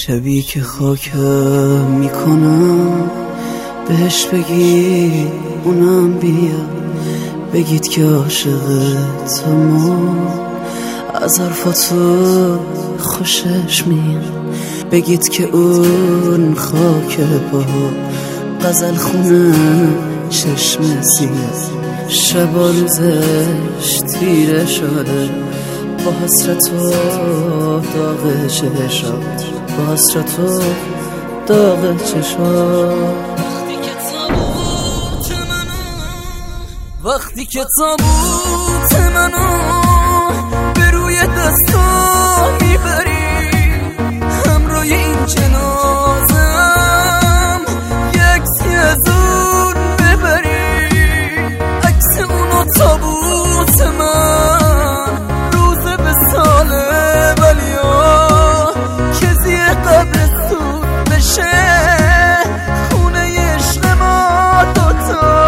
شبی که خاکم میکنم بهش بگید اونم بیاد، بگید که عاشقتم، از حرفاتو خوشش میاد، بگید که اون خاک پا غزل خونه چشم سیاه، شب و روزش تیره شده با حسرت و داغ چشات، با حسرت و داغ چشات. وقتی که تابوت منو به روی دستا میبری، همراه این جنازم یک عکسی از اون ببری، عکس اونو تابوت من روزه به ساله ولیا کسی قبرستون بشه، خونه عشق ما دوتا،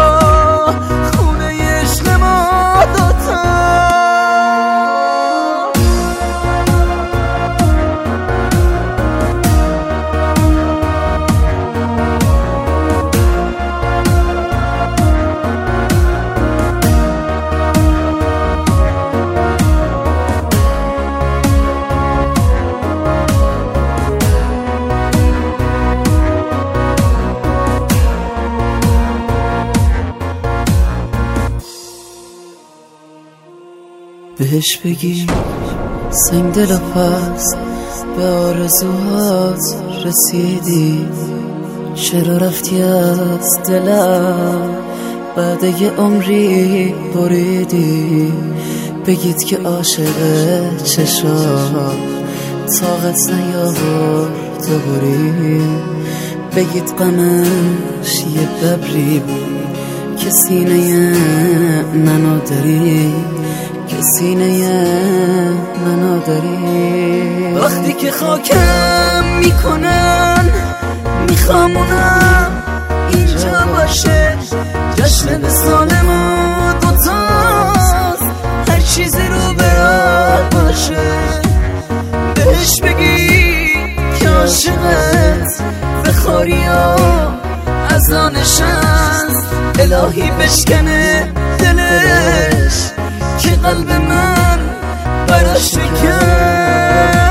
بهش بگی سنگ دل پس به آرزوهات رسیدی، چرا رفتی از دلم بعد یه عمری بریدی، بگید که عاشق چشات طاقت نیاورد بری، بگید غمش یه ببری که سینه منو داری، که سینه منو داری. وقتی که خاکم میکنن میخوام اونم اینجا باشه، جشن وصال ما دوتاست، هر چیزی رو برات باشه، بهش بگی که عاشقت به خوریا از آنش هست، الهی بشکنه دلش که قلب من براش بکن.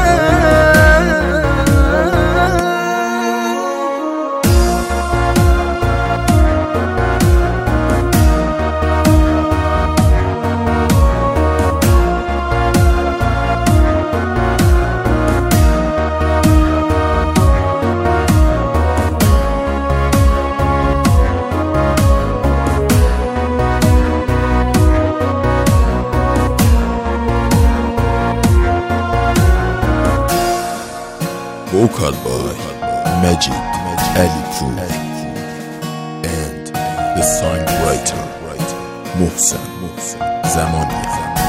Vocal by Majid Alipur and the songwriter Mohsen Zamani.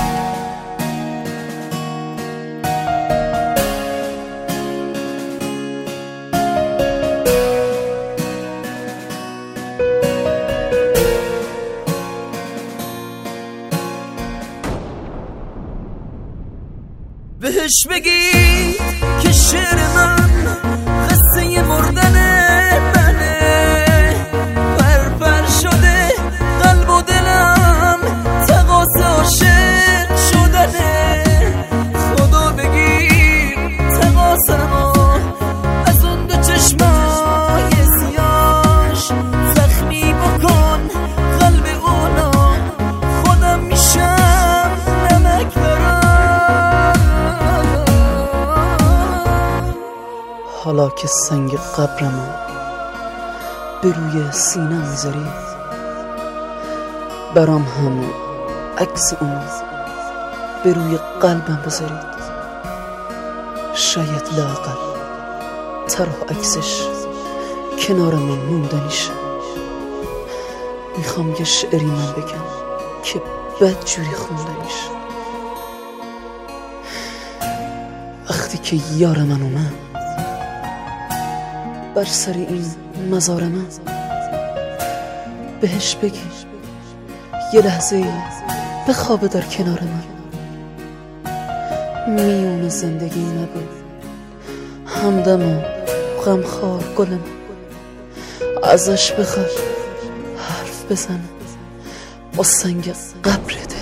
بهش بگی که شعر من قصه مردن منه، پرپر شده قلب و دلم تقاضا عاشق شدنه، خدا بگیر تقاضامو از اون دو چشمای سیاش، زخمی بکن قلب اونا، خودم میشم نمک برام. حالا که سنگ قبرمو به روی سینه میذاری، برام هم عکس اونو به روی قلبم بذارید، شاید لااقل تنها عکسش کنار من موندنیشه. میخوام یه شعری من بگم که بدجوری خوندنیشه. وقتی که یار من اومد بر سر این مزار من، بهش بگی یه لحظه ای بخوابه در کنار من، میون زندگی نبود همدم و غمخوار گلم، ازش بخواد حرف بزنه با سنگ قبرت.